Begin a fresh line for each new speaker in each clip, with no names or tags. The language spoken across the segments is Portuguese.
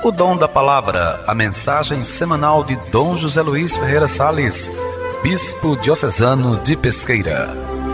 O Dom da Palavra, a mensagem semanal de Dom José Luiz Ferreira Salles, Bispo Diocesano de Pesqueira.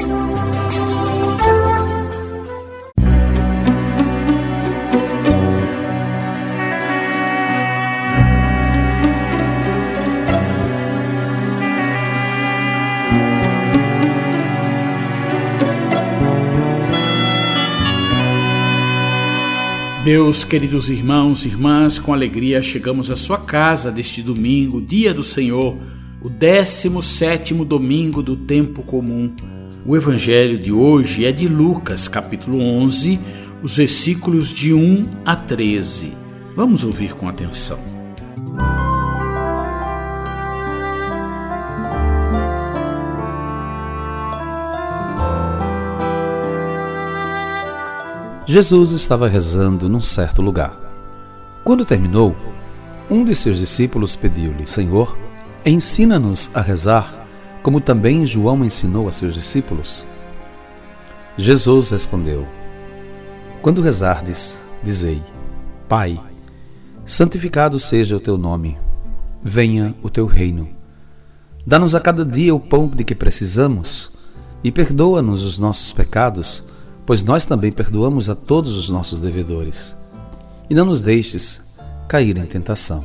Meus queridos irmãos e irmãs, com alegria chegamos à sua casa deste domingo, dia do Senhor, o 17º domingo do tempo comum. O evangelho de hoje é de Lucas, capítulo 11, os versículos de 1 a 13. Vamos ouvir com atenção.
Jesus estava rezando num certo lugar. Quando terminou, um de seus discípulos pediu-lhe: Senhor, ensina-nos a rezar, como também João ensinou a seus discípulos. Jesus respondeu: Quando rezardes, dizei: Pai, santificado seja o teu nome, venha o teu reino. Dá-nos a cada dia o pão de que precisamos e perdoa-nos os nossos pecados, pois nós também perdoamos a todos os nossos devedores. E não nos deixes cair em tentação.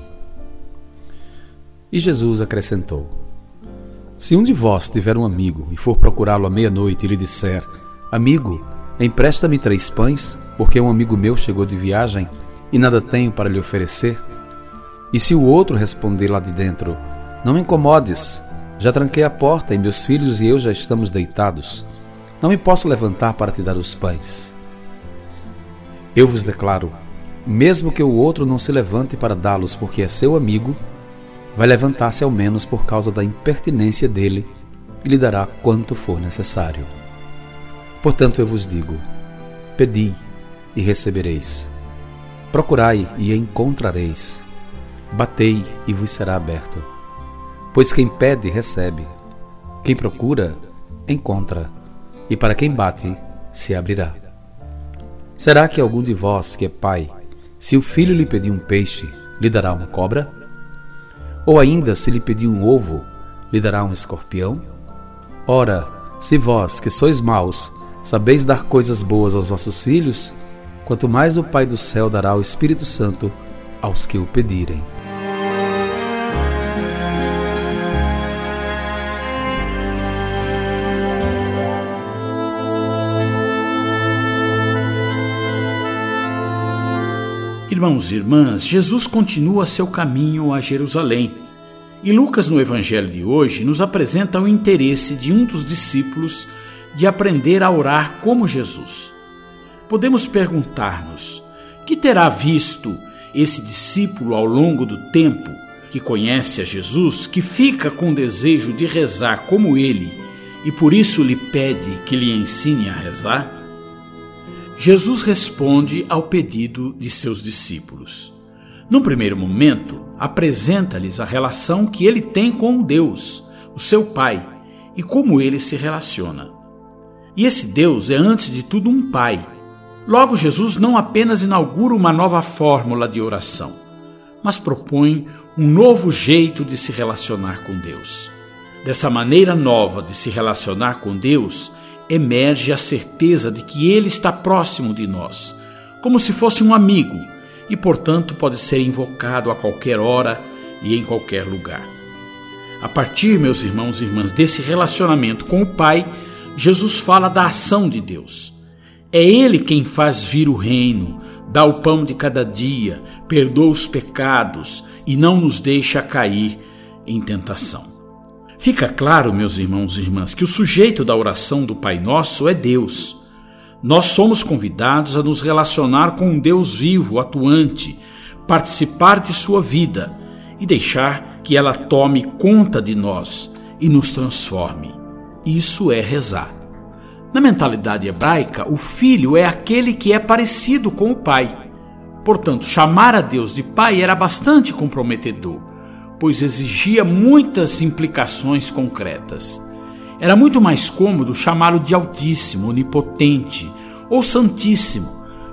E Jesus acrescentou: Se um de vós tiver um amigo e for procurá-lo à meia-noite e lhe disser: Amigo, empresta-me 3 pães, porque um amigo meu chegou de viagem e nada tenho para lhe oferecer. E se o outro responder lá de dentro: Não me incomodes, já tranquei a porta e meus filhos e eu já estamos deitados, não me posso levantar para te dar os pães. Eu vos declaro, mesmo que o outro não se levante para dá-los porque é seu amigo, vai levantar-se ao menos por causa da impertinência dele e lhe dará quanto for necessário. Portanto eu vos digo, pedi e recebereis, procurai e encontrareis, batei e vos será aberto. Pois quem pede, recebe, quem procura, encontra, e para quem bate, se abrirá. Será que algum de vós que é pai, se o filho lhe pedir um peixe, lhe dará uma cobra? Ou ainda, se lhe pedir um ovo, lhe dará um escorpião? Ora, se vós, que sois maus, sabeis dar coisas boas aos vossos filhos, quanto mais o Pai do céu dará o Espírito Santo aos que o pedirem.
Irmãos e irmãs, Jesus continua seu caminho a Jerusalém. E Lucas, no evangelho de hoje, nos apresenta o interesse de um dos discípulos de aprender a orar como Jesus. Podemos perguntar-nos: que terá visto esse discípulo ao longo do tempo, que conhece a Jesus, que fica com desejo de rezar como ele e por isso lhe pede que lhe ensine a rezar? Jesus responde ao pedido de seus discípulos. Num primeiro momento, apresenta-lhes a relação que ele tem com Deus, o seu Pai, e como ele se relaciona. E esse Deus é, antes de tudo, um Pai. Logo, Jesus não apenas inaugura uma nova fórmula de oração, mas propõe um novo jeito de se relacionar com Deus. Dessa maneira nova de se relacionar com Deus, emerge a certeza de que Ele está próximo de nós, como se fosse um amigo, e, portanto, pode ser invocado a qualquer hora e em qualquer lugar. A partir, meus irmãos e irmãs, desse relacionamento com o Pai, Jesus fala da ação de Deus. É Ele quem faz vir o reino, dá o pão de cada dia, perdoa os pecados e não nos deixa cair em tentação. Fica claro, meus irmãos e irmãs, que o sujeito da oração do Pai Nosso é Deus. Nós somos convidados a nos relacionar com um Deus vivo, atuante, participar de sua vida e deixar que ela tome conta de nós e nos transforme. Isso é rezar. Na mentalidade hebraica, o filho é aquele que é parecido com o pai. Portanto, chamar a Deus de Pai era bastante comprometedor, pois exigia muitas implicações concretas. Era muito mais cômodo chamá-lo de Altíssimo, Onipotente ou Santíssimo,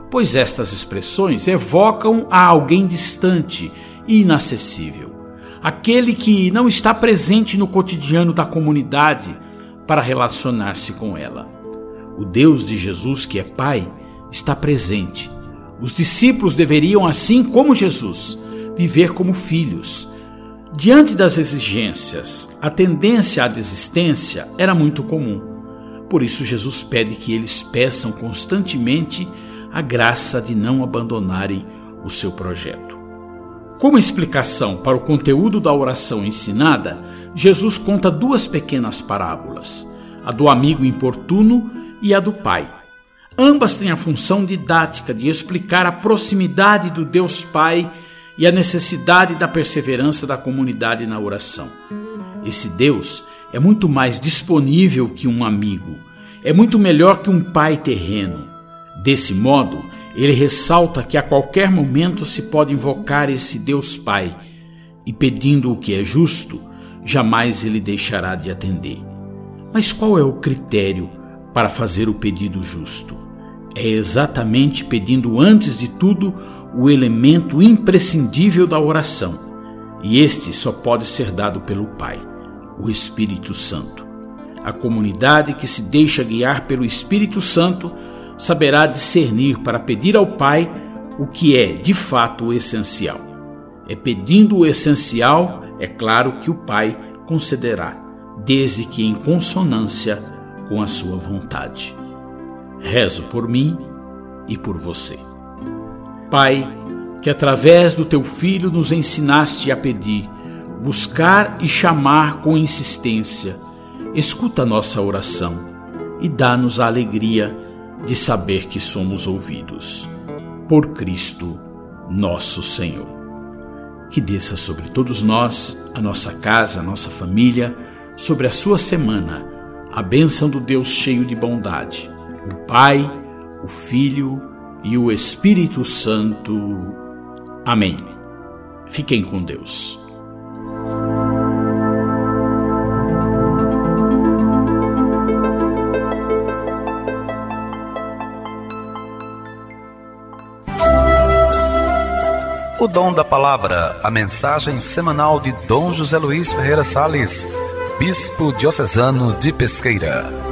pois estas expressões evocam a alguém distante e inacessível, aquele que não está presente no cotidiano da comunidade para relacionar-se com ela. O Deus de Jesus, que é Pai, está presente. Os discípulos deveriam, assim como Jesus, viver como filhos. Diante das exigências, a tendência à desistência era muito comum. Por isso, Jesus pede que eles peçam constantemente a graça de não abandonarem o seu projeto. Como explicação para o conteúdo da oração ensinada, Jesus conta duas pequenas parábolas, a do amigo importuno e a do pai. Ambas têm a função didática de explicar a proximidade do Deus Pai e a necessidade da perseverança da comunidade na oração. Esse Deus é muito mais disponível que um amigo, é muito melhor que um pai terreno. Desse modo, ele ressalta que a qualquer momento se pode invocar esse Deus Pai e, pedindo o que é justo, jamais ele deixará de atender. Mas qual é o critério para fazer o pedido justo? É exatamente pedindo, antes de tudo, o elemento imprescindível da oração, e este só pode ser dado pelo Pai, o Espírito Santo. A comunidade que se deixa guiar pelo Espírito Santo saberá discernir para pedir ao Pai o que é, de fato, o essencial. É pedindo o essencial, é claro, que o Pai concederá, desde que em consonância com a sua vontade. Rezo por mim e por você. Pai, que através do Teu Filho nos ensinaste a pedir, buscar e chamar com insistência, escuta nossa oração e dá-nos a alegria de saber que somos ouvidos. Por Cristo, nosso Senhor. Que desça sobre todos nós, a nossa casa, a nossa família, sobre a sua semana, a bênção do Deus cheio de bondade, o Pai, o Filho e o Espírito Santo. Amém. Fiquem com Deus.
O Dom da Palavra, a mensagem semanal de Dom José Luiz Ferreira Salles, Bispo Diocesano de Pesqueira.